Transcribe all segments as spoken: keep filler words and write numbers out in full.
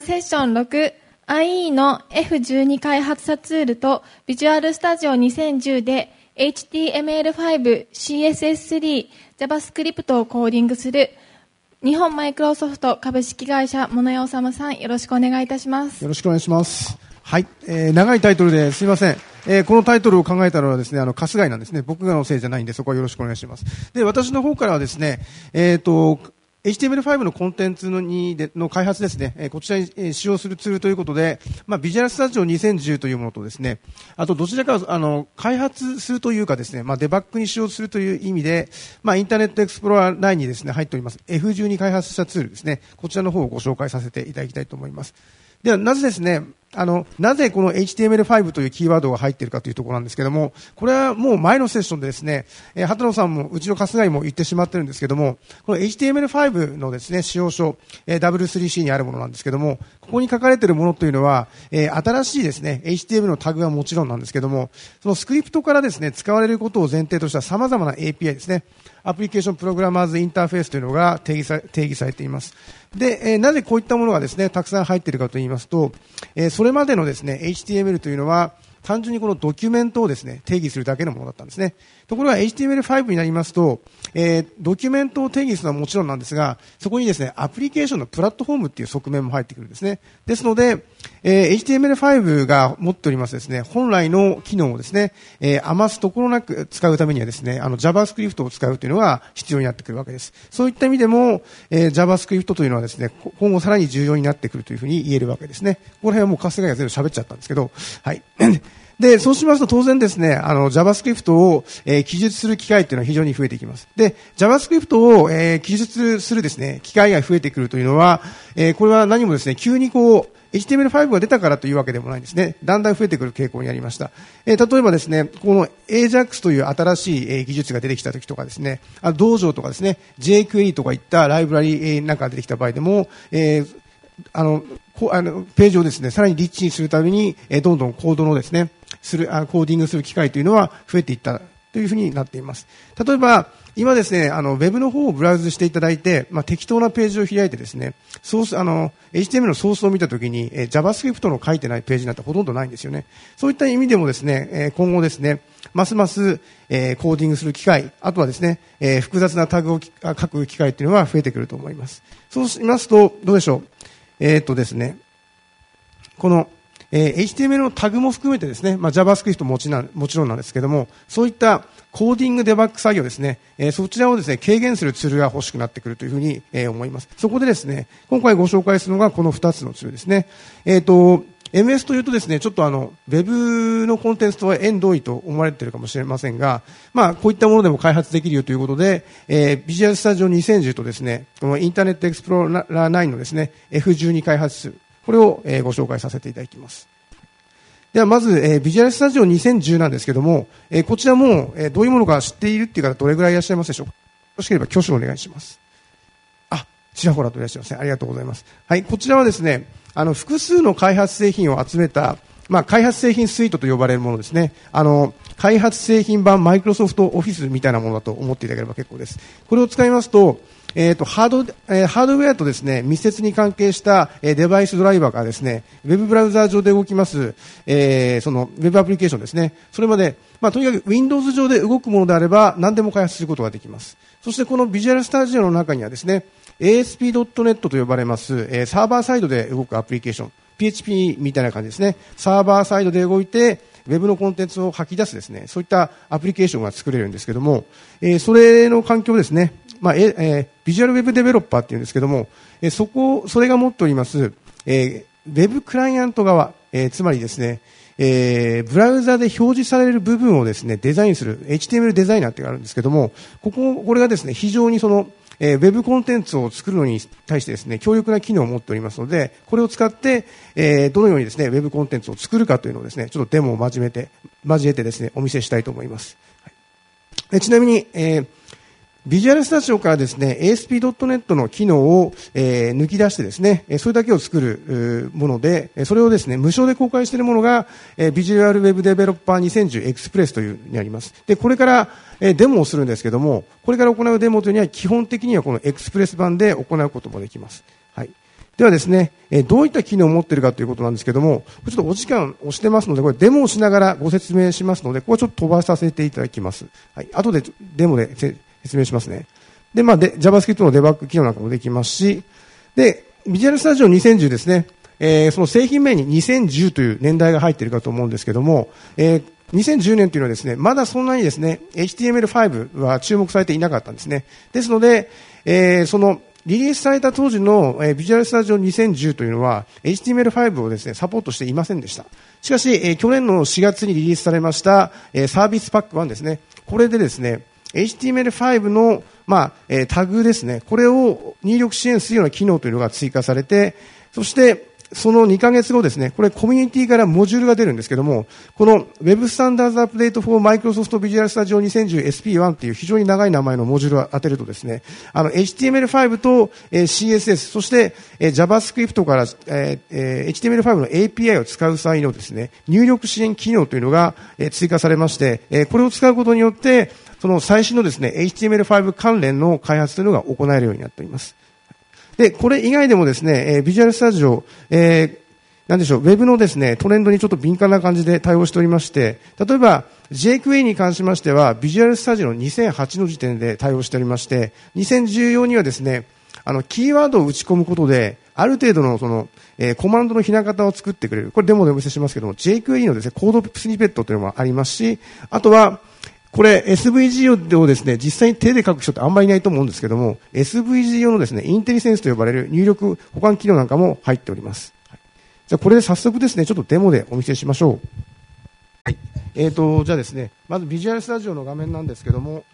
セッションろく、アイイー の エフじゅうに 開発者ツールと Visual Studio にせんじゅうで エイチティーエムエルファイブ、シーエスエススリー、JavaScript をコーディングする日本マイクロソフト株式会社物谷治さん、よろしくお願いいたします。 よろしくお願いします。はい、えー、長いタイトルですいません。えー、このタイトルを考えたのはですね、あの、春日井なんですね。僕のせいじゃないんで、そこはよろしくお願いします。で、私の方からはですね、えっと、エイチティーエムエルファイブ のコンテンツのにでの開発ですね、えー、こちらに、えー、使用するツールということで、まあ、ビジュアルスタジオにせんじゅうというものとですね、あとどちらかあの開発するというかですね、まあ、デバッグに使用するという意味で、まあ、インターネットエクスプローラーナインにですね入っております エフじゅうに 開発者ツールですね、こちらの方をご紹介させていただきたいと思います。では、なぜですね、あの、なぜこの エイチティーエムエルファイブ というキーワードが入っているかというところなんですけども、これはもう前のセッションでですね、えー、畑野さんもうちの春日井も言ってしまってるんですけども、この エイチティーエムエルファイブ のですね、使用書、えー、ダブリュースリーシー にあるものなんですけども、ここに書かれているものというのは、えー、新しいですね、エイチティーエムエル のタグはもちろんなんですけども、そのスクリプトからですね、使われることを前提とした様々な エーピーアイ ですね、アプリケーションプログラマーズインターフェースというのが定義さ、定義されています。で、えー、なぜこういったものがですね、たくさん入っているかと言いますと、えー、それまでのですね、エイチティーエムエル というのは、単純にこのドキュメントをですね、定義するだけのものだったんですね。ところが エイチティーエムエルファイブ になりますと、えー、ドキュメントを定義するのはもちろんなんですが、そこにですね、アプリケーションのプラットフォームっていう側面も入ってくるんですね。ですので、えー、エイチティーエムエルファイブ が持っておりますですね、本来の機能をですね、えー、余すところなく使うためにはですね、あの JavaScript を使うというのが必要になってくるわけです。そういった意味でも、えー、JavaScript というのはですね、今後さらに重要になってくるというふうに言えるわけですね。ここら辺はもう春日井が全部喋っちゃったんですけど、はい。で、そうしますと当然ですね、あの JavaScript を、えー、記述する機会っていうのは非常に増えていきます。で、JavaScript を、えー、記述するですね、機会が増えてくるというのは、えー、これは何もですね、急にこう、エイチティーエムエルファイブ が出たからというわけでもないんですね。だんだん増えてくる傾向にありました。えー、例えばですね、この エージャックス という新しい、えー、技術が出てきた時とかですね、あ道場とかですね、ジェイクエー とかいったライブラリなんかが出てきた場合でも、えーあの、こあのページをですね、さらにリッチにするために、えー、どんどんコードのですね、するあコーディングする機会というのは増えていったというふうになっています。例えば、今ですね、あの、ウェブの方をブラウズしていただいて、まあ、適当なページを開いてですね、ソース、あの、エイチティーエムエル のソースを見たときに、えー、JavaScript の書いてないページなんてほとんどないんですよね。そういった意味でもですね、えー、今後ですね、ますます、えー、コーディングする機会、あとはですね、えー、複雑なタグを書く機会というのは増えてくると思います。そうしますと、どうでしょう。えー、っとですね、この、えー、エイチティーエムエル のタグも含めてですね、まあ、JavaScript もちなもちろんなんですけども、そういったコーディングデバッグ作業ですね、えー、そちらをですね、軽減するツールが欲しくなってくるというふうに、えー、思います。そこでですね、今回ご紹介するのがこのふたつのツールですね。えー、っと、エムエス というとですね、ちょっとあの、ウェブのコンテンツとは縁遠いと思われているかもしれませんが、まあ、こういったものでも開発できるよということで、えー、ビジュアルスタジオにせんじゅうとですね、このインターネットエクスプローラーナインのですね、エフじゅうに 開発数、これを、えー、ご紹介させていただきます。ではまず、えー、ビジュアルスタジオにせんじゅうなんですけども、えー、こちらも、えー、どういうものか知っているっていう方どれぐらいいらっしゃいますでしょうか。よろしければ挙手をお願いします。あ、ちらほらといらっしゃいますね。ありがとうございます。はい、こちらはですね、あの、複数の開発製品を集めた、まあ、開発製品スイートと呼ばれるものですね。あの、開発製品版マイクロソフトオフィスみたいなものだと思っていただければ結構です。これを使いますと、えっと、ハード、えー、ハードウェアとですね、密接に関係した、えー、デバイスドライバーがですね、ウェブブラウザー上で動きます、えー、その、ウェブアプリケーションですね。それまで、まあ、とにかく Windows 上で動くものであれば、何でも開発することができます。そしてこのビジュアルスタジオの中にはですね、エーエスピードットネット と呼ばれます、えー、サーバーサイドで動くアプリケーション、ピーエイチピー みたいな感じですね。サーバーサイドで動いて、ウェブのコンテンツを吐き出すですね、そういったアプリケーションが作れるんですけども、えー、それの環境ですね、まあ、えー、ビジュアルウェブデベロッパーっていうんですけども、えー、そこ、それが持っております、えー、ウェブクライアント側、えー、つまりですね、えー、ブラウザで表示される部分をですね、デザインする エイチティーエムエル デザイナーっていうのがあるんですけども、ここ、これがですね、非常にその、えー、ウェブコンテンツを作るのに対してですね、強力な機能を持っておりますので、これを使って、えー、どのようにですね、ウェブコンテンツを作るかというのをですね、ちょっとデモを交えて、交えてですね、お見せしたいと思います。はい、ちなみに、えービジュアルスタジオからですね、エーエスピードットネット の機能を、えー、抜き出してですね、それだけを作るもので、それをですね、無償で公開しているものが、えー、ビジュアルウェブデベロッパーにせんじゅうエクスプレスというにあります。で、これから、えー、デモをするんですけども、これから行うデモというのは基本的にはこのエクスプレス版で行うこともできます。はい。 ではですね、えー、どういった機能を持っているかということなんですけども、ちょっとお時間押してますので、これデモをしながらご説明しますので、ここはちょっと飛ばさせていただきます。はい。後でデモで説明しますね。で、まあ、で、JavaScript のデバッグ機能なんかもできますし、で、Visual Studio にせんじゅうですね、えー、その製品名ににせんじゅうという年代が入っているかと思うんですけども、えー、にせんじゅうねんというのはですね、まだそんなにですね、エイチティーエムエルファイブ は注目されていなかったんですね。ですので、えー、その、リリースされた当時の、えー、Visual Studio にせんじゅうというのは エイチティーエムエルファイブ をですね、サポートしていませんでした。しかし、えー、去年のしがつにリリースされました、えー、サービスパックワンですね。これでですね、エイチティーエムエルファイブ の、まあ、えー、タグですね。これを入力支援するような機能というのが追加されて、そして、そのにかげつごですね、これコミュニティからモジュールが出るんですけども、この Web Standards Update for Microsoft Visual Studio にせんじゅう エスピーワン っていう非常に長い名前のモジュールを当てるとですね、あの エイチティーエムエルファイブ と、えー、シーエスエス、そして、えー、JavaScript から、えーえー、エイチティーエムエルファイブ の エーピーアイ を使う際のですね、入力支援機能というのが、えー、追加されまして、えー、これを使うことによって、その最新のですね、エイチティーエムエルファイブ 関連の開発というのが行えるようになっております。で、これ以外でもですね、えー、Visual Studio、えーなんでしょう、ウェブのですね、トレンドにちょっと敏感な感じで対応しておりまして、例えば、ジェイクウェイ に関しましては、ビジュアルスタジオのにせんはちの時点で対応しておりまして、にせんじゅうよんにはですね、あの、キーワードを打ち込むことで、ある程度のその、えー、コマンドのひな形を作ってくれる。これデモでお見せしますけども、ジェイクウェイ のですね、コードスニペットというのもありますし、あとは、これ エスブイジー をですね、実際に手で書く人ってあんまりいないと思うんですけども、エスブイジー 用のですね、インテリセンスと呼ばれる入力保管機能なんかも入っております。じゃあこれで早速ですね、ちょっとデモでお見せしましょう。はい。えーと、じゃあですね、まずビジュアルスタジオの画面なんですけども、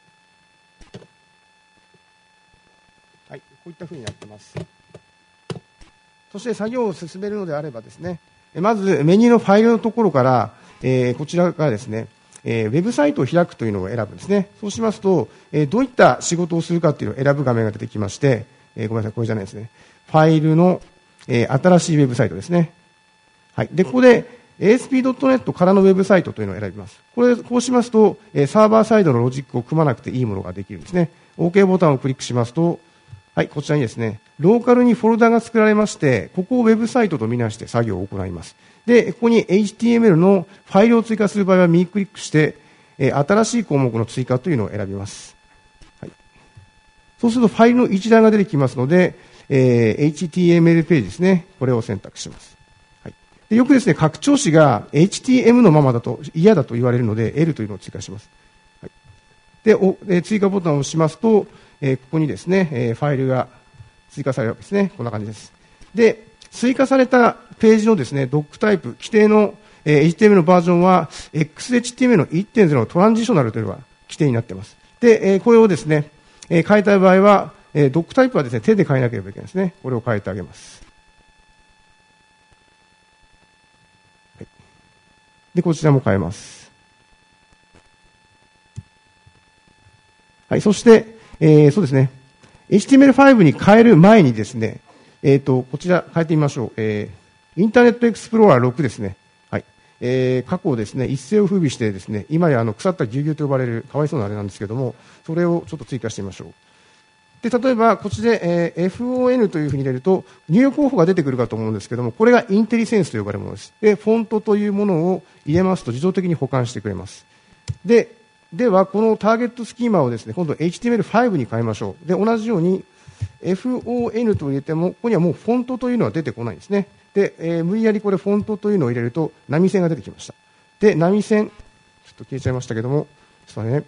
はい、こういった風になってます。そして作業を進めるのであればですね、まずメニューのファイルのところから、えー、こちらからですね、えー、ウェブサイトを開くというのを選ぶんですね。そうしますと、えー、どういった仕事をするかというのを選ぶ画面が出てきまして、えー、ごめんなさい、これじゃないですね。ファイルのえー、新しいウェブサイトですね。はい。で、ここで エーエスピードットネット からのウェブサイトというのを選びます。これ、こうしますと、えー、サーバーサイドのロジックを組まなくていいものができるんですね。OK ボタンをクリックしますと、はい、こちらにですね、ローカルにフォルダが作られまして、ここをウェブサイトとみなして作業を行います。で、ここに エイチティーエムエル のファイルを追加する場合は右クリックして、えー、新しい項目の追加というのを選びます。はい。そうするとファイルの一覧が出てきますので、えー、エイチティーエムエル ページですね。これを選択します。はい、でよくですね、拡張子が エイチティーエム のままだと嫌だと言われるので、L というのを追加します。はい、でお、えー、追加ボタンを押しますと、えー、ここにですね、えー、ファイルが追加されるわけですね。こんな感じです。で、追加されたページのですね、ドックタイプ、規定の、えー、エイチティーエムエル のバージョンは、エックスエイチティーエムエル の いってんゼロ のトランジショナルというのが規定になっています。で、えー、これをですね、えー、変えたい場合は、えー、ドックタイプはですね、手で変えなければいけないですね。これを変えてあげます。はい、で、こちらも変えます。はい、そして、えー、そうですね、エイチティーエムエルファイブ に変える前にですね、えっと、こちら変えてみましょう。えー、インターネットエクスプローラーろくですね。はい。えー、過去ですね、一世を風靡してですね、今やあの腐ったぎゅうぎゅうと呼ばれる、かわいそうなあれなんですけども、それをちょっと追加してみましょう。で、例えば、こっちで、えー、エフオーエヌ というふうに入れると、入力方法が出てくるかと思うんですけども、これがインテリセンスと呼ばれるものです。で、フォントというものを入れますと、自動的に保管してくれます。で、では、このターゲットスキーマをですね、今度 エイチティーエムエルファイブ に変えましょう。で、同じように、エフオーエヌ と入れても、ここにはもうフォントというのは出てこないんですね。で、えー、無理やりこれフォントというのを入れると、波線が出てきました。で、波線、ちょっと消えちゃいましたけども、ちょっとね、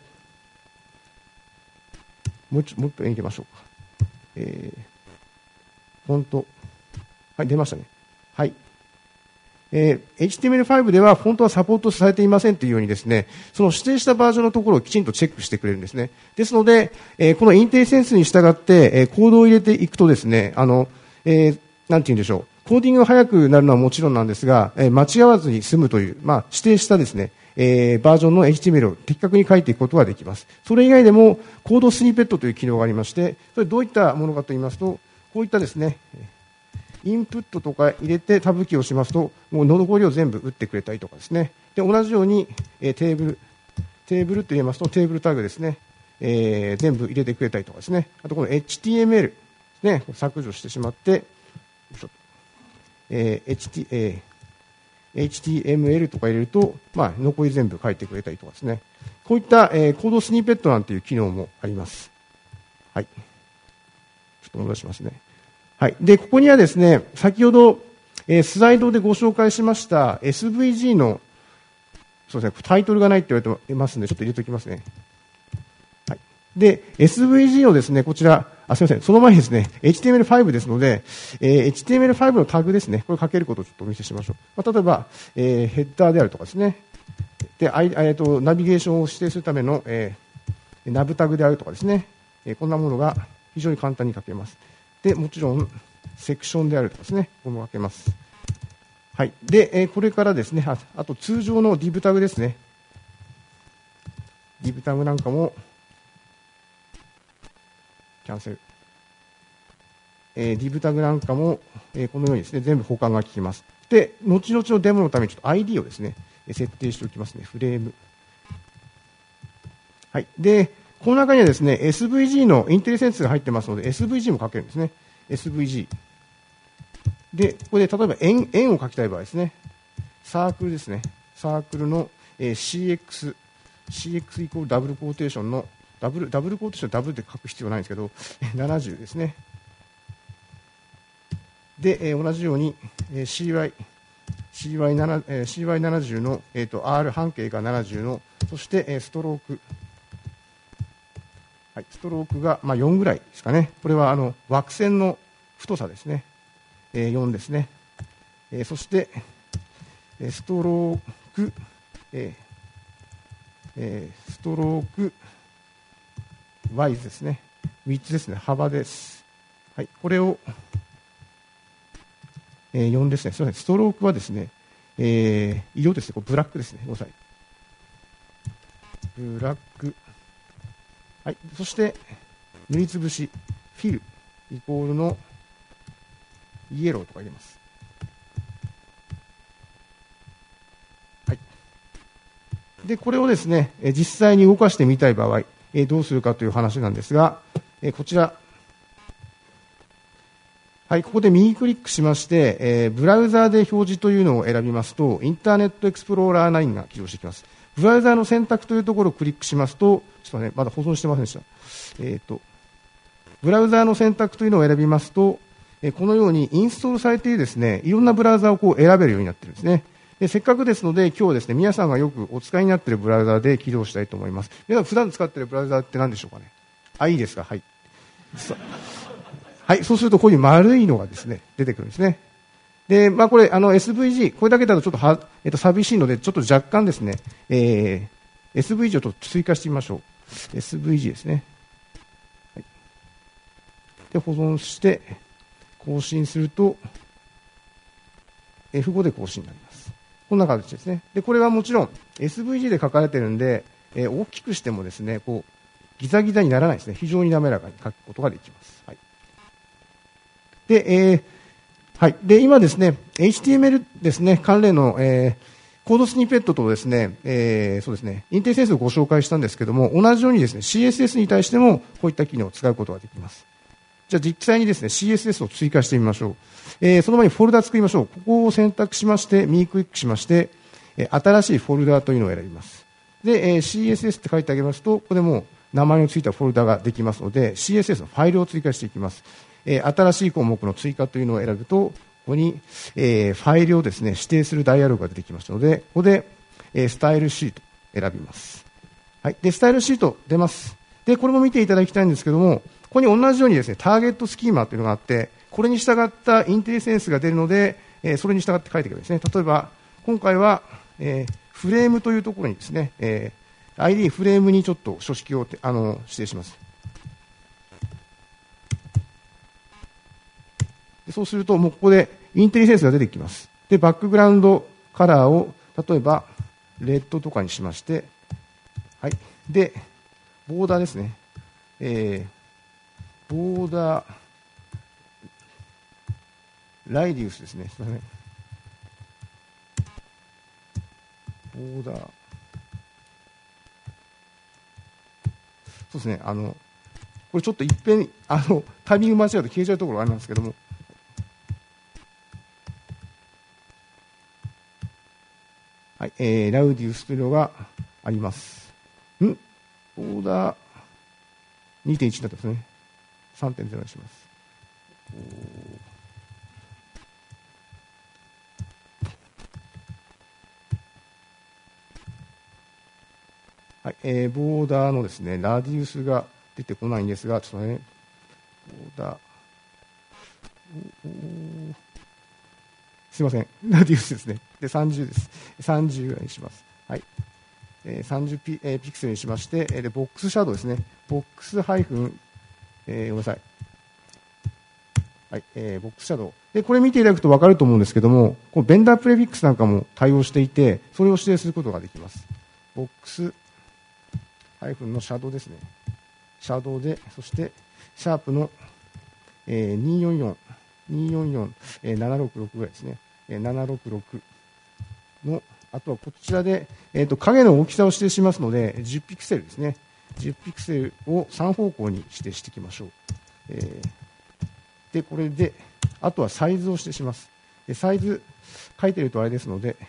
もう一度入れましょうか。えー、フォント。はい、出ましたね。はい。えー、エイチティーエムエルファイブ ではフォントはサポートされていませんというようにですね、その指定したバージョンのところをきちんとチェックしてくれるんですね。ですので、えー、このインテリセンスに従って、えー、コードを入れていくとですね、あの、えー、なんて言うんでしょう。コーディングが早くなるのはもちろんなんですが、えー、間違わずに済むという、まあ、指定したですね、えー、バージョンの エイチティーエムエル を的確に書いていくことができます。それ以外でも、コードスニペットという機能がありまして、それどういったものかと言いますと、こういったですね、インプットとか入れてタブキーをしますと、もう残りを全部打ってくれたりとかですね。で、同じように、えー、テーブル、テーブルと言いますと、テーブルタグですね、えー、全部入れてくれたりとかですね。あと、この エイチティーエムエル ですね、削除してしまって、 えー HT えー、エイチティーエムエル とか入れると、まあ、残り全部書いてくれたりとかですね。こういった、えー、コードスニーペットなんていう機能もあります。はい。ちょっと戻しますね。はい。で、ここにはですね、先ほど、えー、スライドでご紹介しました エスブイジー の、そうですね、タイトルがないって言われてますんで、ちょっと入れておきますね。はい。で、エスブイジー のですね、こちら、あ、すみません。その前にですね、エイチティーエムエルファイブ ですので、えー、エイチティーエムエルファイブ のタグですね、これをかけることをちょっとお見せしましょう。まあ、例えば、えー、ヘッダーであるとかですね、で、あいえー、とナビゲーションを指定するための、えー、ナブタグであるとかですね、えー、こんなものが非常に簡単に書けます。で、もちろん、セクションであるとかですね、これも書けます。はい。で、えー、これからですね、あ、あと通常の div タグですね。div タグなんかも、キャンセル。えー、div タグなんかも、えー、このようにですね、全部保管が効きます。で、後々のデモのためにちょっと アイディー をですね、設定しておきますね。フレーム。はい。で、この中にはですね、エスブイジー のインテリセンスが入ってますので、エスブイジー も書けるんですね。エスブイジー。で、ここで例えば円、円を書きたい場合ですね。サークルですね。サークルの、えー、シーエックス、シーエックス イコールダブルコーテーションの、ダブル、ダブルコーテーションダブルで書く必要ないんですけど、ななじゅうですね。で、えー、同じように、えー、シーワイ、シーワイななじゅう、えー、シーワイななじゅう の、えーと、R 半径がななじゅうの、そして、えー、ストローク、はい、ストロークが、まあ、よんぐらいですかね。これはあの枠線の太さですね。えー、よんですね。えー、そして、えー、ストローク、えーえー、ストローク、ワイズですね。ウィッツですね。幅です。はい、これを、えー、よんですね。すみません。ストロークはですね、えー、色ですね。これブラックですね。ごさい。ブラック。はい。そして、塗りつぶし、フィル、イコールのイエローとか入れます。はい。で、これをですね、実際に動かしてみたい場合、どうするかという話なんですが、こちら、はい、ここで右クリックしまして、えー、ブラウザーで表示というのを選びますと、インターネットエクスプローラーナインが起動してきます。ブラウザーの選択というところをクリックしますと、ちょっとね、まだ保存してませんでした。えっと、ブラウザーの選択というのを選びますと、えー、このようにインストールされているですね、いろんなブラウザーをこう選べるようになっているんですね。で、せっかくですので、今日はですね、皆さんがよくお使いになっているブラウザーで起動したいと思います。皆さん普段使っているブラウザーって何でしょうかね。あ、いいですか。はい。はい、そうするとこういう丸いのがですね、出てくるんですね。で、まあこれ、あの エスブイジー、これだけだとちょっとは、えっと、寂しいので、ちょっと若干ですね、えー、エスブイジー をちょっと追加してみましょう。エスブイジー ですね。はい、で、保存して、更新すると、エフご で更新になります。こんな形ですね。で、これはもちろん エスブイジー で書かれているんで、えー、大きくしてもですね、こう、ギザギザにならないですね。非常に滑らかに書くことができます。はい。で、えー、はい。で、今ですね、エイチティーエムエル ですね、関連の、えー、コードスニペットとですね、えー、そうですね、インテリセンスをご紹介したんですけども、同じようにですね、シーエスエス に対しても、こういった機能を使うことができます。じゃあ実際にですね、シーエスエス を追加してみましょう。えー、その前にフォルダ作りましょう。ここを選択しまして、右クリックしまして、えー、新しいフォルダというのを選びます。で、えー、シーエスエス って書いてあげますと、ここでもう名前のついたフォルダができますので、シーエスエス のファイルを追加していきます。えー、新しい項目の追加というのを選ぶと、ここに、えー、ファイルをですね、指定するダイアログが出てきますので、ここで、えー、スタイルシート選びます。はい。で、スタイルシート出ます。で、これも見ていただきたいんですけども、ここに同じようにですね、ターゲットスキーマというのがあって、これに従ったインテリセンスが出るので、えー、それに従って書いていくわけですね。例えば、今回は、えー、フレームというところにですね、えー、アイディー フレームにちょっと書式をあの指定します。でそうすると、もうここでインテリセンスが出てきます。で、バックグラウンドカラーを、例えば、レッドとかにしまして、はい。で、ボーダーですね。えー、ボーダー、ライディウスですね。すみません。ボーダー。そうですね。あの、これちょっといっぺん、あの、タイミング間違うと消えちゃうところがあるんですけども、 はい、えー、ラウディウスというのがあります。んボーダー にてんいち になってますね。さんてんゼロ にします。はい、えー、ボーダーのですね、ラディウスが出てこないんですが、ちょっとね、ボーダー、すいません、ラディウスですね。で、さんじゅうです。さんじゅうぐらいにします。はい。えー、さんじゅうピ、えー、ピクセルにしまして、えー、で、ボックスシャドウですね。ボックスハイフン、えー、ごめんなさい。はい、えー、ボックスシャドウ。で、これ見ていただくと分かると思うんですけども、このベンダープレフィックスなんかも対応していて、それを指定することができます。ボックスハイフンのシャドウですね。シャドウで、そして、シャープの、えー、にひゃくよんじゅうよん、にひゃくよんじゅうよん、えー、ななひゃくろくじゅうろくぐらいですね。えー、ななひゃくろくじゅうろくの、あとはこちらで、えーと、影の大きさを指定しますので、じゅうピクセルですね。じゅうピクセルをさん方向に指定していきましょう。えー、で、これで、あとはサイズを指定します。でサイズ、書いてるとあれですので、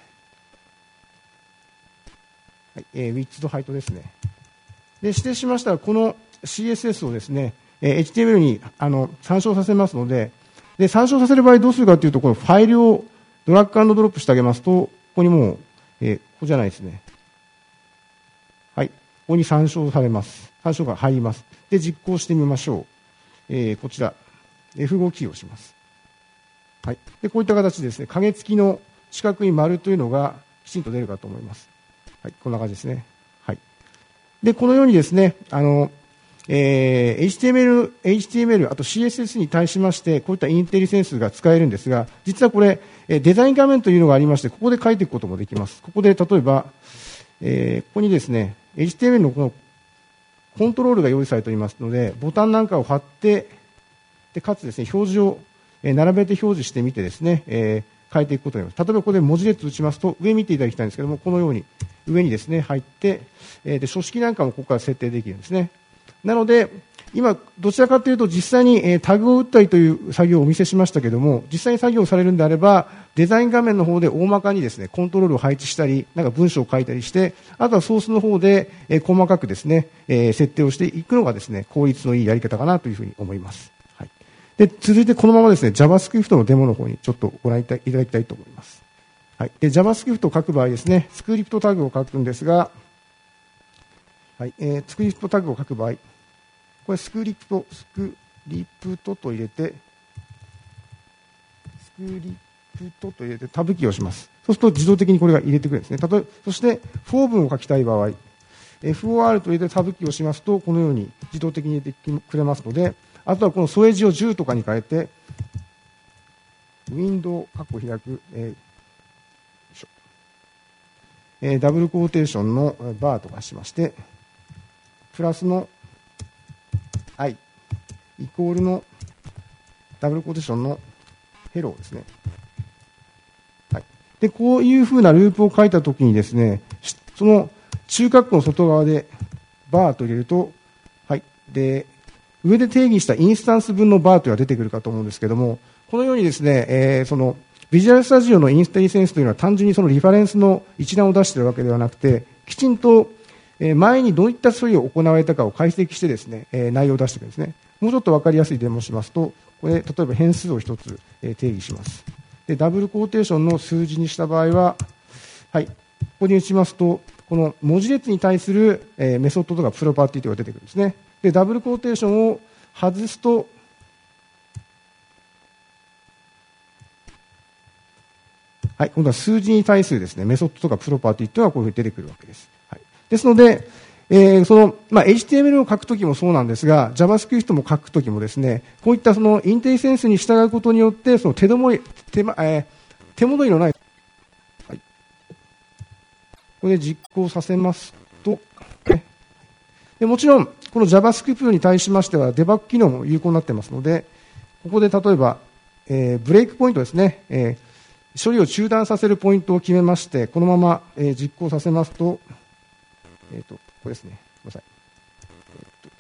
はい、えー、ウィッツとハイトですね。で、指定しましたら、この シーエスエス をですね、えー、エイチティーエムエル にあの参照させますので、で、参照させる場合どうするかというと、このファイルをドラッグ&ドロップしてあげますと、ここにもう、えー、ここじゃないですね。はい。ここに参照されます。参照が入ります。で、実行してみましょう。えー、こちら、エフご キーをします。はい。で、こういった形でですね、影付きの四角い丸というのがきちんと出るかと思います。はい。こんな感じですね。はい。で、このようにですね、あの、えー、エイチティーエムエル、エイチティーエムエル、あと シーエスエス に対しまして、こういったインテリセンスが使えるんですが、実はこれ、デザイン画面というのがありまして、ここで書いていくこともできます。ここで例えば、えー、ここにですね、エイチティーエムエル のこのコントロールが用意されておりますので、ボタンなんかを貼って、でかつですね、表示を並べて表示してみてですね、えー、変えていくことになります。例えばここで文字列打ちますと、上見ていただきたいんですけども、このように上にですね、入って、えー、で書式なんかもここから設定できるんですね。なので、今、どちらかというと、実際に、えー、タグを打ったりという作業をお見せしましたけども、実際に作業されるんであれば、デザイン画面の方で大まかにですね、コントロールを配置したり、なんか文章を書いたりして、あとはソースの方で、えー、細かくですね、えー、設定をしていくのがですね、効率のいいやり方かなというふうに思います。はい。で、続いてこのままですね、JavaScript のデモの方にちょっとご覧いただきたいと思います。はい。で、JavaScript を書く場合ですね、スクリプトタグを書くんですが、はい、えー、スクリプトタグを書く場合、これスクリプト、スクリプトと入れて、スクリプトと入れてタブキーをします。そうすると自動的にこれが入れてくるんですね。例えそして、フォー文を書きたい場合、エフオーアール と入れてタブキーをしますと、このように自動的に入れてくれますので、あとはこの添え字をじゅうとかに変えて、ウィンドウ、カッコ開く、えーえー、ダブルコーテーションのバーとかしまして、プラスの i イコールのダブルコーテーションのヘローですね。はい。で、こういうふうなループを書いたときにですね、その中括弧の外側でバーと入れると、はい。で、上で定義したインスタンス分のバーというのが出てくるかと思うんですけども、このようにですね、えー、その、ビジュアルスタジオのインステリセンスというのは単純にそのリファレンスの一覧を出しているわけではなくて、きちんと前にどういった処理を行われたかを解析してですね、内容を出していくんですね。もうちょっと分かりやすいデモをしますと、これ、例えば変数を一つ定義します。で、ダブルコーテーションの数字にした場合は、はい、ここに打ちますと、この文字列に対するメソッドとかプロパティというのが出てくるんですね。で、ダブルコーテーションを外すと、はい、今度は数字に対するですね、メソッドとかプロパティというのがこういうふうに出てくるわけです。はい、ですので、えー、その、まあ、エイチティーエムエル を書くときもそうなんですが、JavaScript も書くときもですね、こういったそのインテリセンスに従うことによって、その手どもり、手ま、えー、手戻りのない、はい、これで実行させますと、ね、でもちろん、この JavaScript に対しましては、デバッグ機能も有効になっていますので、ここで例えば、えー、ブレイクポイントですね、えー、処理を中断させるポイントを決めまして、このまま、えー、実行させますと、えっと、これですね。ごめんなさい。えっと、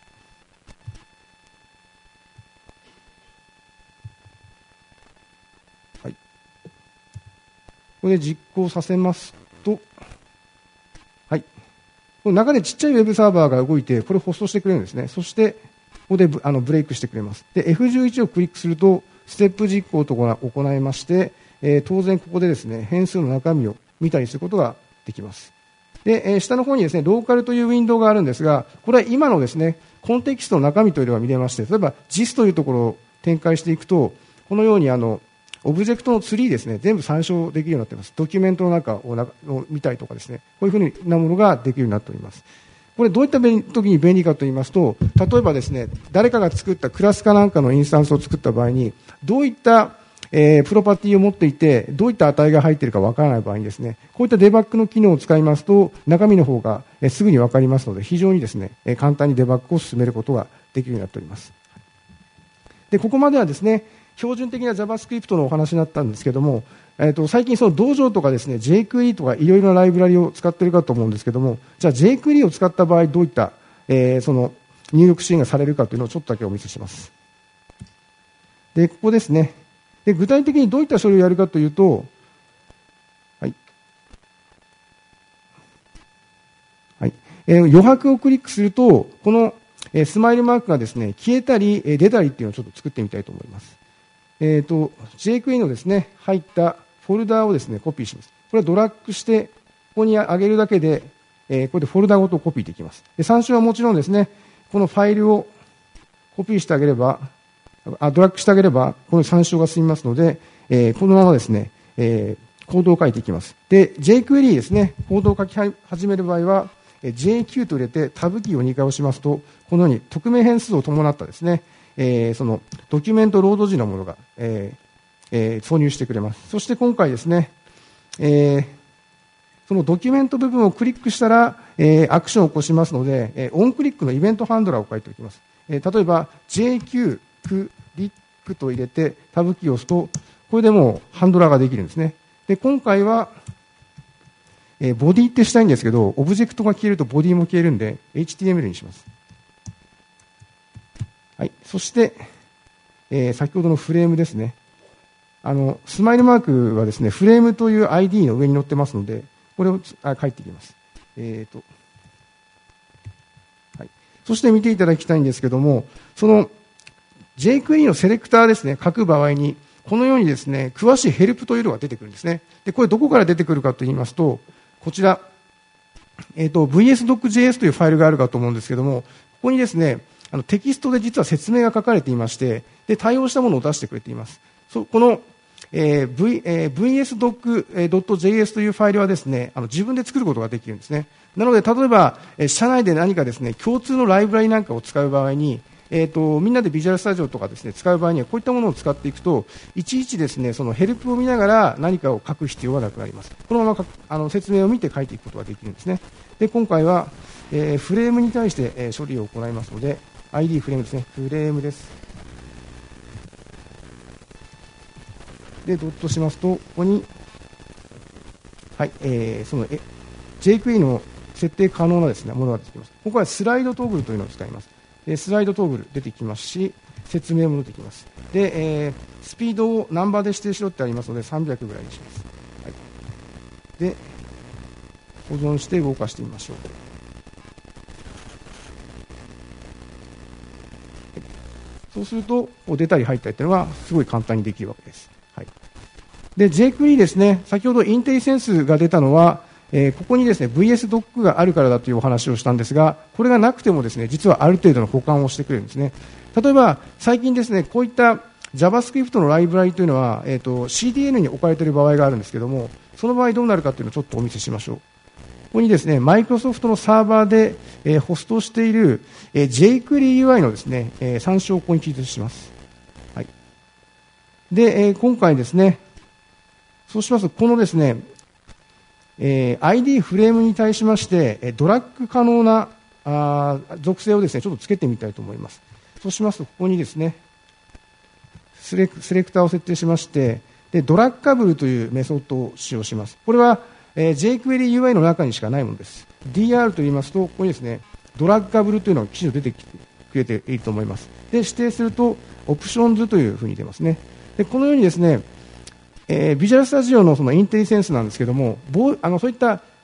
はい。これで実行させますと、 この中でちっちゃいウェブサーバーが動いて、これをホストしてくれるんですね。そして、ここであのブレイクしてくれます。で、エフじゅういち をクリックすると、ステップ実行と行いまして、えー、当然ここでですね、変数の中身を見たりすることができます。で、えー、下の方にですね、ローカルというウィンドウがあるんですが、これは今のですね、コンテキストの中身というのが見れまして、例えば ジス というところを展開していくと、このようにあの、オブジェクトのツリーですね、全部参照できるようになっています。ドキュメントの中をなを見たりとかですね、こういうふうなものができるようになっております。これどういった時に便利かと言いますと、例えばですね、誰かが作ったクラスかなんかのインスタンスを作った場合に、どういった、えー、プロパティを持っていて、どういった値が入っているかわからない場合にですね、こういったデバッグの機能を使いますと、中身の方が、えー、すぐにわかりますので、非常にですね、えー、簡単にデバッグを進めることができるようになっております。で、ここまではですね、標準的な JavaScript のお話になったんですけども、えー、と最近その道場とかですね jQuery とかいろいろなライブラリを使っているかと思うんですけども、じゃあ jQuery を使った場合どういった、えー、その入力支援がされるかというのをちょっとだけお見せします。でここですね。で具体的にどういった処理をやるかというと、はいはいえー、余白をクリックするとこの、えー、スマイルマークがですね消えたり、えー、出たりっていうのをちょっと作ってみたいと思います。えーと、jQuery のですね、入ったフォルダをですね、コピーします。これはドラッグして、ここに上げるだけで、えー、これでフォルダごとコピーできます。で参照はもちろんですね、このファイルをコピーしてあげれば、あドラッグしてあげれば、この参照が済みますので、えー、このままですね、えー、コードを書いていきます。で、jQuery ですね、コードを書き始める場合は、ジェイキュー と入れてタブキーをにかい押しますと、このように匿名変数を伴ったですね、えー、そのドキュメントロード時のものが、えーえー、挿入してくれます。そして今回ですね、えー、そのドキュメント部分をクリックしたら、えー、アクションを起こしますので、えー、オンクリックのイベントハンドラーを書いておきます。えー、例えば ジェイキュー クリックと入れてタブキーを押すと、これでもうハンドラーができるんですね。で今回は、えー、ボディってしたいんですけど、オブジェクトが消えるとボディも消えるんで エイチティーエムエル にします。はい、そして、えー、先ほどのフレームですね。あのスマイルマークはですね、フレームという アイディー の上に載ってますので、これをあ書いていきます。えーとはい、そして見ていただきたいんですけども、その jQuery のセレクターですね、書く場合に、このようにですね、詳しいヘルプというのが出てくるんですね。で、これどこから出てくるかと言いますと、こちら、えーと、ブイエスドックジェイエス というファイルがあるかと思うんですけども、ここにですね、あのテキストで実は説明が書かれていまして、で対応したものを出してくれています。そこの、えー v えー、ブイエスドックドットジェイエス というファイルはですね、あの自分で作ることができるんですね。なので例えば、えー、社内で何かですね、共通のライブラリなんかを使う場合に、えーと、みんなでビジュアルスタジオとかですね、使う場合にはこういったものを使っていくと、いちいちですね、そのヘルプを見ながら何かを書く必要はなくなります。このままあの説明を見て書いていくことができるんですね。で今回は、えー、フレームに対して、えー、処理を行いますので、アイディー フレームですね。フレームです。で、ドットしますと、ここに、はい、えー、その、え、jQuery の設定可能なですね、ものが出てきます。ここはスライドトグルというのを使います。でスライドトグル出てきますし、説明も出てきます。で、えー、スピードをナンバーで指定しろってありますので、さんびゃくぐらいにします。はい、で、保存して動かしてみましょう。そうすると、出たり入ったりというのがすごい簡単にできるわけです。はい、で、jQuery ですね、先ほどインテリセンスが出たのは、えー、ここにですね、ブイエスドック があるからだというお話をしたんですが、これがなくてもですね、実はある程度の保管をしてくれるんですね。例えば、最近ですね、こういった JavaScript のライブラリというのは、えーと、シーディーエヌ に置かれている場合があるんですけども、その場合どうなるかというのをちょっとお見せしましょう。ここにですね、マイクロソフトのサーバーで、えー、ホストしている、えー、jQuery ユーアイ のですね、えー、参照をここに記述します。はい。で、えー、今回ですね、そうしますと、このですね、えー、アイディー フレームに対しまして、えー、ドラッグ可能なあ属性をですね、ちょっとつけてみたいと思います。そうしますと、ここにですね、セレク、セレクターを設定しまして、で、ドラッガブルというメソッドを使用します。これは、えー、jQuery ユーアイ の中にしかないものです。ディーアール と言いますと、ここにですね、ドラッガブルというのがきちんと出てきてくれていると思います。で、指定すると、オプションズというふうに出ますね。で、このようにですね、えー、ビジュアルスタジオのそのインテリセンスなんですけども、あのそういった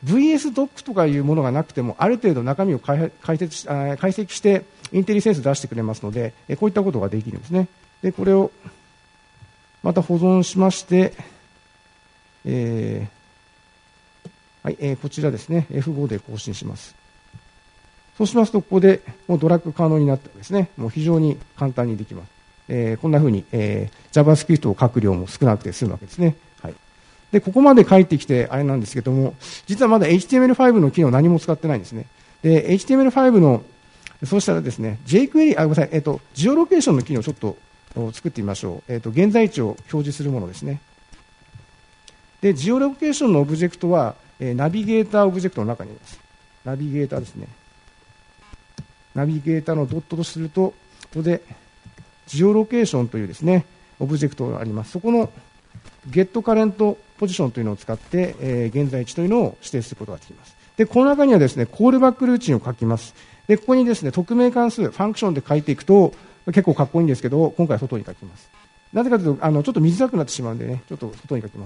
ブイエス ドックとかいうものがなくても、ある程度中身を解説し解析してインテリセンス出してくれますので、こういったことができるんですね。で、これをまた保存しまして、えーはいえー、こちらですね、エフご で更新します。そうしますと、ここでもうドラッグ可能になったわけですね。もう非常に簡単にできます。えー、こんなふうに、えー、JavaScript を書く量も少なくて済むわけですね。はい。で、ここまで書いてきてあれなんですけども、実はまだ エイチティーエムエルファイブ の機能何も使ってないんですね。で、エイチティーエムエルファイブ の、そうしたらですね、jQuery、あ、ごめんなさい、えっと、ジオロケーションの機能をちょっと作ってみましょう。えっと、現在地を表示するものですね。で、ジオロケーションのオブジェクトは、えー、ナビゲーターオブジェクトの中にあります。ナビゲーターですね。ナビゲーターのドットとすると、ここで、ジオロケーションというですね、オブジェクトがあります。そこの getCurrent ポジションというのを使って、えー、現在地というのを指定することができます。で、この中にはですね、コールバックルーチンを書きます。で、ここにですね、匿名関数、ファンクションで書いていくと、結構かっこいいんですけど、今回は外に書きます。なぜかというと、あの、ちょっと見づらくなってしまうんでね、ちょっと外に書きます。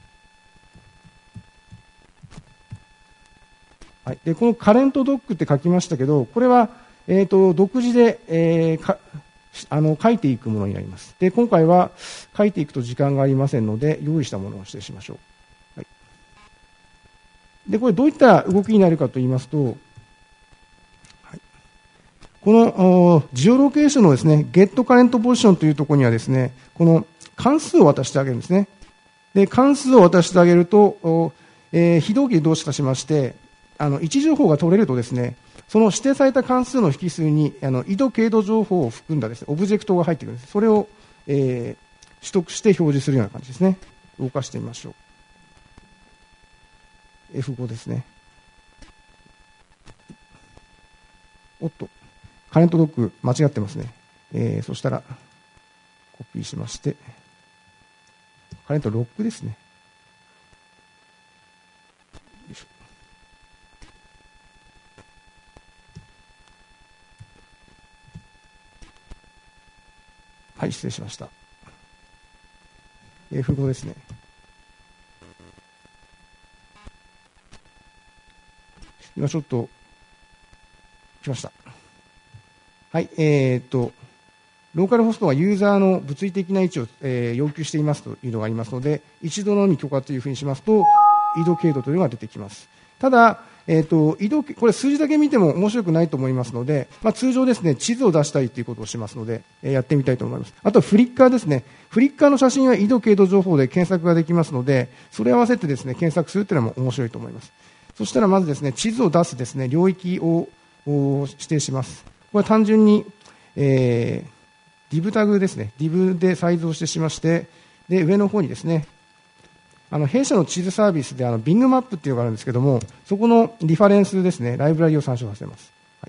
はい。で、このカレントドックって書きましたけど、これは、えっと、独自で、えー、か、あの、書いていくものになります。で、今回は書いていくと時間がありませんので、用意したものを指定しましょう。はい。で、これどういった動きになるかと言いますと、はい、この、ジオロケーションのですね、getCurrent position というところにはですね、この関数を渡してあげるんですね。で、関数を渡してあげると、えー、非同期で動詞としまして、あの、位置情報が取れるとですね、その指定された関数の引数にあの緯度経度情報を含んだですね、オブジェクトが入ってくるんです。それを、えー、取得して表示するような感じですね。動かしてみましょう。エフご ですね。おっと、カレントドック間違ってますね。えー、そしたら、コピーしまして、カレントロックですね。よいしょ。はい、失礼しました。エフご ですね。今ちょっと、来ました。はい、えー、っと、ローカルホストはユーザーの物理的な位置を、えー、要求していますというのがありますので、一度のみ許可というふうにしますと、緯度経度というのが出てきます。ただ、えー、と緯度これ数字だけ見ても面白くないと思いますので、まあ、通常ですね、地図を出したいということをしますので、えー、やってみたいと思います。あとフリッカーですね。フリッカーの写真は緯度経度情報で検索ができますので、それを合わせてですね、検索するというのも面白いと思います。そしたらまずですね、地図を出すですね、領域を指定します。これは単純に、えー、div タグですね、div でサイズをしてしまして、で、上の方にですね、あの弊社の地図サービスであの Bing マップっていうのがあるんですけども、そこのリファレンスですね、ライブラリを参照させます。はい、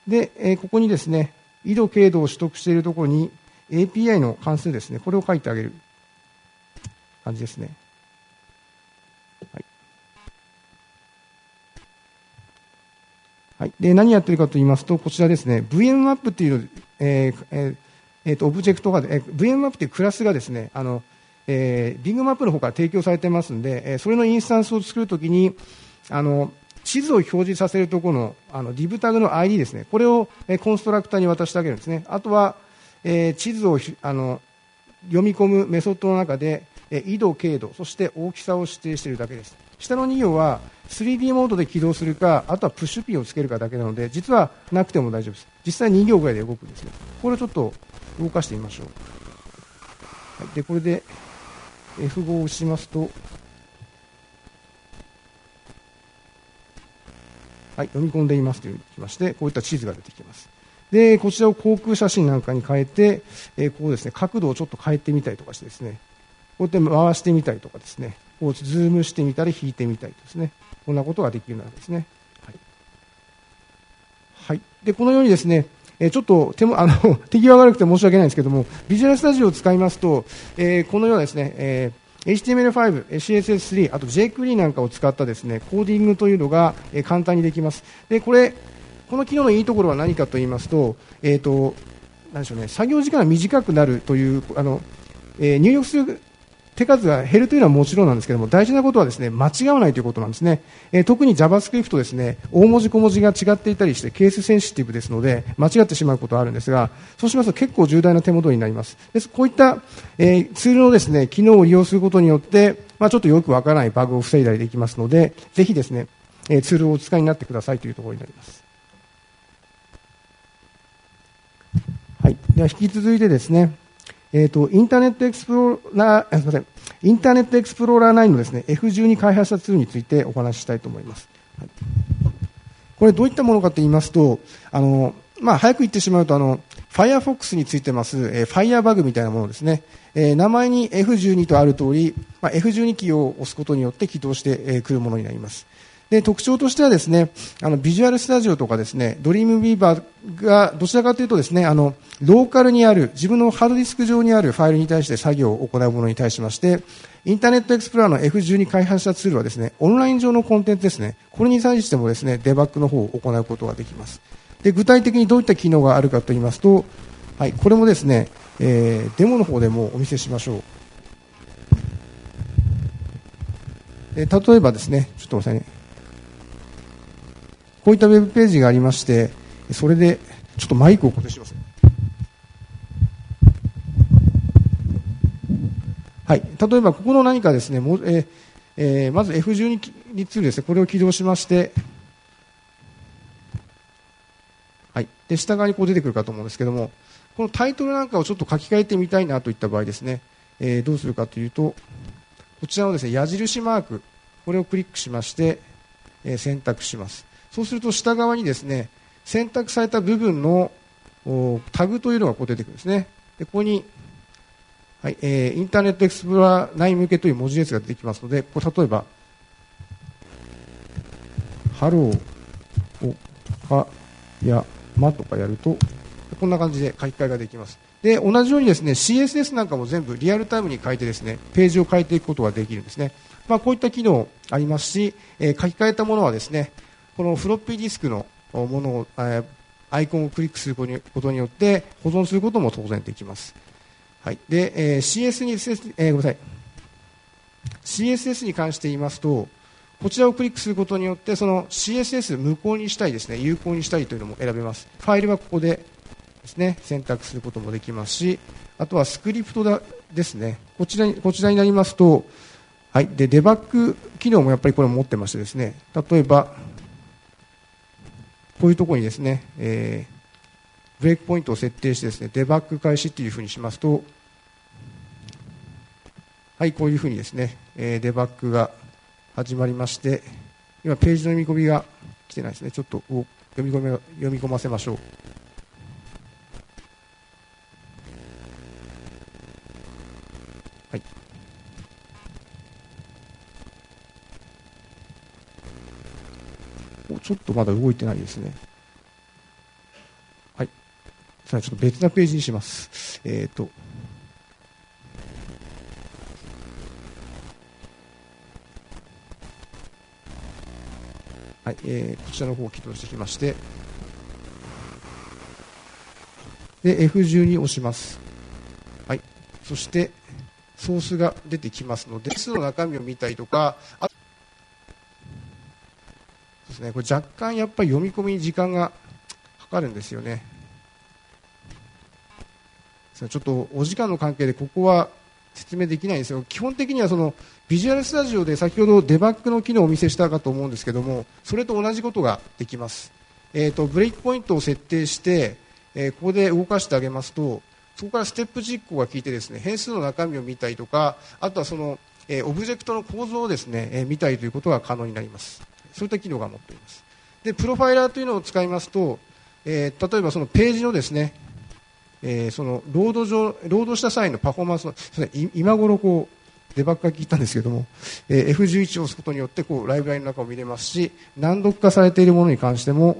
で、えー、ここにですね、緯度経度を取得しているところに エーピーアイ の関数ですね、これを書いてあげる感じですね。はい。はい、で何やってるかと言いますと、こちらですね、ブイエム マップっていう、えーえーえー、とオブジェクトが、えー、ブイエム マップっていうクラスがですね、あのえー、Bing マップの方から提供されてますので、えー、それのインスタンスを作るときに、あの、地図を表示させるところの、あの、div タグの アイディー ですね。これを、えー、コンストラクターに渡してあげるんですね。あとは、えー、地図をあの読み込むメソッドの中で、えー、緯度、経度、そして大きさを指定しているだけです。下のに行は スリーディー モードで起動するか、あとはプッシュ P をつけるかだけなので、実はなくても大丈夫です。実際に行ぐらいで動くんですね。これをちょっと動かしてみましょう。はい、で、これで、エフご を押しますと、はい、読み込んでいますというのが来まして、こういった地図が出てきます。で、こちらを航空写真なんかに変えて、えー、こうですね、角度をちょっと変えてみたりとかしてですね、こうやって回してみたりとかですね、こうズームしてみたり引いてみたりですね、こんなことができるわけですね。はい。はい、で、このようにですね、えー、ちょっと手もあの手際が悪くて申し訳ないんですけども、ビジュアルスタジオを使いますと、えー、このようなですね、えー、エイチティーエムエルファイブ、シーエスエススリー、あと jQuery なんかを使ったですね、コーディングというのが、えー、簡単にできます。で、これ、この機能のいいところは何かと言いますと、えーと、なんでしょうね、作業時間が短くなるという、あの、えー、入力する手数が減るというのはもちろんなんですけども、大事なことはですね、間違わないということなんですね。えー、特に JavaScript ですね、大文字小文字が違っていたりしてケースセンシティブですので、間違ってしまうことはあるんですが、そうしますと結構重大な手戻りになります。ですこういった、えー、ツールのですね、機能を利用することによって、まあ、ちょっとよくわからないバグを防いだりできますので、ぜひですね、えー、ツールをお使いになってくださいというところになります。はい。では引き続いてですね、えっと、インターネットエクスプローラー、すみません。インターネットエクスプローラーナインのですね、エフじゅうに 開発したツールについてお話ししたいと思います。はい、これどういったものかと言いますと、あの、まあ、早く言ってしまうと、あの、Firefox についてます、えー、Firebug みたいなものですね。えー、名前に エフじゅうに とある通り、まあ、エフじゅうに キーを押すことによって起動してく、えー、るものになります。で、特徴としてはですね、あの、ビジュアルスタジオとかですね、ドリームビーバーがどちらかというとですね、あの、ローカルにある、自分のハードディスク上にあるファイルに対して作業を行うものに対しまして、インターネットエクスプローラーの エフじゅうに 開発したツールはですね、オンライン上のコンテンツですね、これに対してもですね、デバッグの方を行うことができます。で、具体的にどういった機能があるかと言いますと、はい、これもですね、えー、デモの方でもお見せしましょう。えー、例えばですね、ちょっと待ってくださいね。こういったウェブページがありまして、それで、ちょっとマイクを固定します。はい。例えば、ここの何かですね、もえーえー、まず エフじゅうに ツールですね、これを起動しまして、はい。で、下側にこう出てくるかと思うんですけども、このタイトルなんかをちょっと書き換えてみたいなといった場合ですね、えー、どうするかというと、こちらのですね、矢印マーク、これをクリックしまして、えー、選択します。そうすると下側にですね、選択された部分のタグというのがこう出てくるんですね。でここに、はいえー、インターネットエクスプローラーナイン向けという文字列が出てきますので、ここ例えば、ハローおかやまとかやると、こんな感じで書き換えができます。で、同じようにですね、シーエスエス なんかも全部リアルタイムに書いてですね、ページを変えていくことができるんですね。まあ、こういった機能ありますし、えー、書き換えたものはですね、このフロッピーディスクのものを、えー、アイコンをクリックすることによって保存することも当然できます。はい。で、えー、シーエスエス、えー、ごめんなさい。シーエスエス に関して言いますと、こちらをクリックすることによって、その シーエスエス 無効にしたりですね、有効にしたりというのも選べます。ファイルはここでですね、選択することもできますし、あとはスクリプトだですね、こちらに、こちらになりますと、はい。で、デバッグ機能もやっぱりこれ持ってましてですね、例えば、こういうところにですね、えー、ブレイクポイントを設定してですね、デバッグ開始というふうにしますと、はい、こういうふうにですね、えー、デバッグが始まりまして、今ページの読み込みが来てないですね。ちょっと読み込みが読み込ませましょう。はい。ちょっとまだ動いてないですね。はい。さあちょっと別なページにします。えっと。はい、えー、こちらの方を起動してきまして、で、エフじゅうに 押します。はい。そして、ソースが出てきますので、テストの中身を見たりとか、あですね、これ若干やっぱり読み込みに時間がかかるんですよね。ちょっとお時間の関係でここは説明できないんですよ。基本的にはそのビジュアルスタジオで先ほどデバッグの機能をお見せしたかと思うんですけども、それと同じことができます。えーと、ブレイクポイントを設定して、えー、ここで動かしてあげますと、そこからステップ実行が効いてですね、変数の中身を見たりとか、あとはその、えー、オブジェクトの構造をですね、えー、見たりということが可能になります。そういった機能が持っています。で、プロファイラーというのを使いますと、えー、例えばそのページのですね、えー、そのロード上、ロードした際のパフォーマンスの、今頃こう、デバッグが聞いたんですけども、えー、エフじゅういち を押すことによってこうライブラリの中を見れますし、難読化されているものに関しても、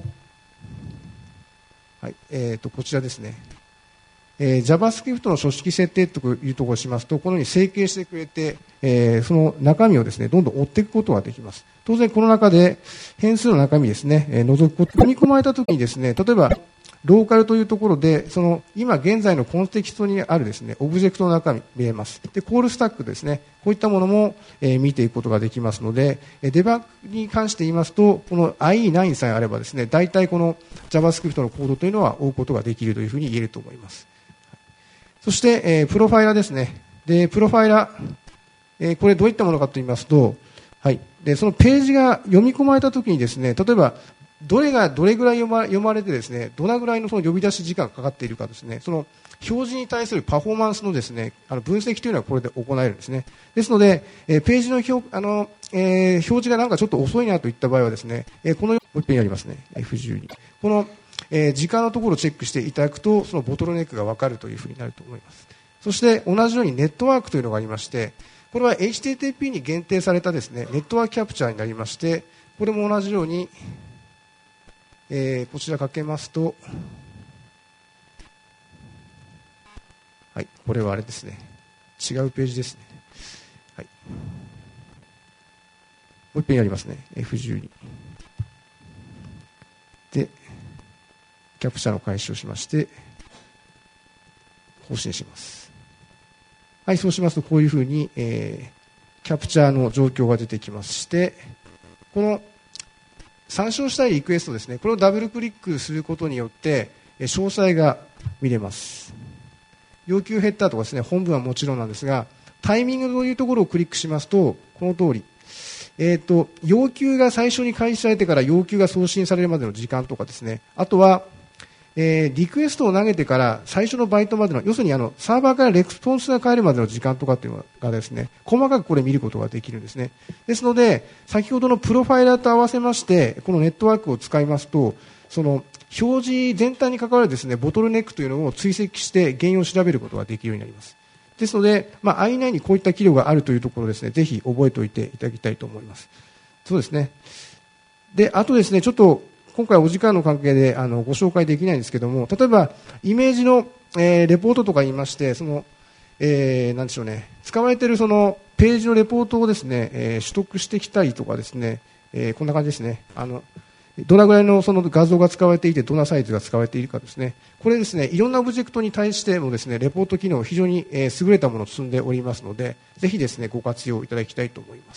はい、えーと、こちらですね、えー、JavaScript の組織設定というところをしますと、このように整形してくれて、えー、その中身をですね、どんどん追っていくことができます。当然この中で変数の中身ですね、えー、覗くこと、組み込まれたときにですね、例えばローカルというところで、その今現在のコンテキストにあるですね、オブジェクトの中身見えます。で、コールスタックですね、こういったものも、えー、見ていくことができますので、デバッグに関して言いますと、この アイイーナイン さえあればですね、大体この JavaScript のコードというのは追うことができるというふうに言えると思います。そして、えー、プロファイラですね。で、プロファイラ、えー、これどういったものかと言いますと、はい。で、そのページが読み込まれたときにですね、例えば、どれがどれぐらい読ま、読まれてですね、どのぐらいのその呼び出し時間がかかっているかですね、その表示に対するパフォーマンスのですね、あの分析というのはこれで行えるんですね。ですので、えー、ページの表、あの、えー、表示がなんかちょっと遅いなといった場合はですね、えー、このもう一遍やりますね、エフじゅうに。この、えー、時間のところをチェックしていただくと、そのボトルネックがわかるというふうになると思います。そして同じようにネットワークというのがありまして、これは エイチティーティーピー に限定されたですね、ネットワークキャプチャーになりまして、これも同じように、えー、こちらかけますと、はい、これはあれですね、違うページですね。はい、もう一遍やりますね、エフじゅうに。で、キャプチャーの開始をしまして、更新します。はい、そうしますと、こういうふうに、えー、キャプチャーの状況が出てきまして、この参照したいリクエストですね、これをダブルクリックすることによって詳細が見れます。要求ヘッダーとかですね、本文はもちろんなんですが、タイミングというところをクリックしますと、この通り、えーと、要求が最初に開始されてから要求が送信されるまでの時間とかですね、あとは、えー、リクエストを投げてから最初のバイトまでの、要するにあのサーバーからレスポンスが返るまでの時間とかっていうのがですね、細かくこれ見ることができるんですね。ですので、先ほどのプロファイラーと合わせまして、このネットワークを使いますと、その表示全体に関わるですね、ボトルネックというのを追跡して原因を調べることができるようになります。ですので、まあ、アイイーナイン にこういった機能があるというところですね、ぜひ覚えておいていただきたいと思います。そうですね。で、あとですね、ちょっと、今回お時間の関係であのご紹介できないんですけども、例えばイメージの、えー、レポートとか言いまして、その、えー、なんでしょうね、使われているそのページのレポートをですね、えー、取得してきたりとかですね、えー、こんな感じですね。あのどのぐらいのその画像が使われていて、どんなサイズが使われているかですね。これですね、いろんなオブジェクトに対してもですね、レポート機能非常に、えー、優れたものを積んでおりますので、ぜひですね、ご活用いただきたいと思います。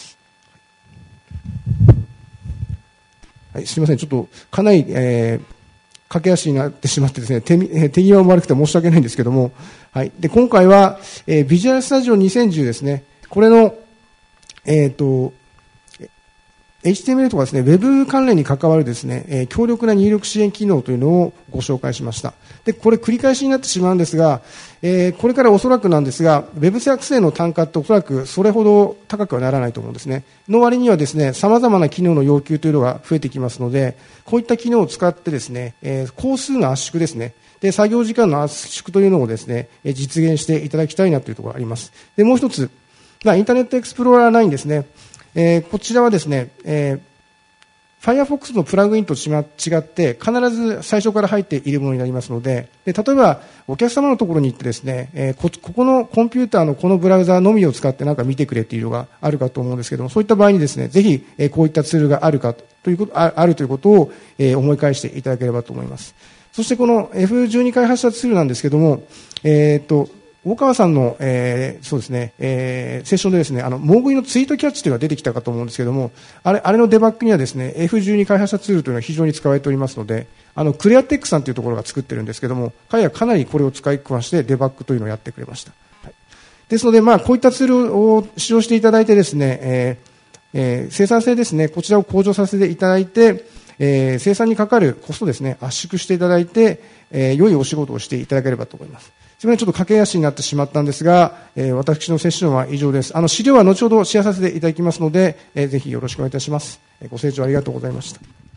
はい、すみません、ちょっとかなり、えー、駆け足になってしまってですね、手、手際も悪くて申し訳ないんですけども、はい、で今回は、えー、ビジュアルスタジオにせんじゅうですね、これの、えーと、エイチティーエムエル とかですね、ウェブ関連に関わるですね、えー、強力な入力支援機能というのをご紹介しました。で、これ繰り返しになってしまうんですが、えー、これからおそらくなんですが、ウェブ作成の単価っておそらくそれほど高くはならないと思うんですね。の割にはですね、様々な機能の要求というのが増えてきますので、こういった機能を使ってですね、えー、工数の圧縮ですね。で、作業時間の圧縮というのをですね、実現していただきたいなというところがあります。で、もう一つ、まあ、インターネットエクスプローラーナインですね。えー、こちらはですね、えー、Firefox のプラグインと違って必ず最初から入っているものになりますので、で例えばお客様のところに行ってですね、えー、こ, ここのコンピューターのこのブラウザーのみを使ってなんか見てくれっていうのがあるかと思うんですけども、そういった場合にですね、ぜひ、えー、こういったツールがあるかということああるということを、えー、思い返していただければと思います。そしてこの エフじゅうに 開発者ツールなんですけども、えー、っと大川さんの、えー、そうですね、えー、セッションでですね、あの、モーグリのツイートキャッチというのが出てきたかと思うんですけども、あれ、あれのデバッグにはですね、エフじゅうに 開発者ツールというのは非常に使われておりますので、あの、クレアテックさんというところが作ってるんですけども、彼はかなりこれを使いこなしてデバッグというのをやってくれました。はい、ですので、まあ、こういったツールを使用していただいてですね、えーえー、生産性ですね、こちらを向上させていただいて、えー、生産にかかるコストですね、圧縮していただいて、えー、良いお仕事をしていただければと思います。すみません、ちょっと駆け足になってしまったんですが、えー、私のセッションは以上です。あの、資料は後ほどシェアさせていただきますので、えー、ぜひよろしくお願いいたします。ご清聴ありがとうございました。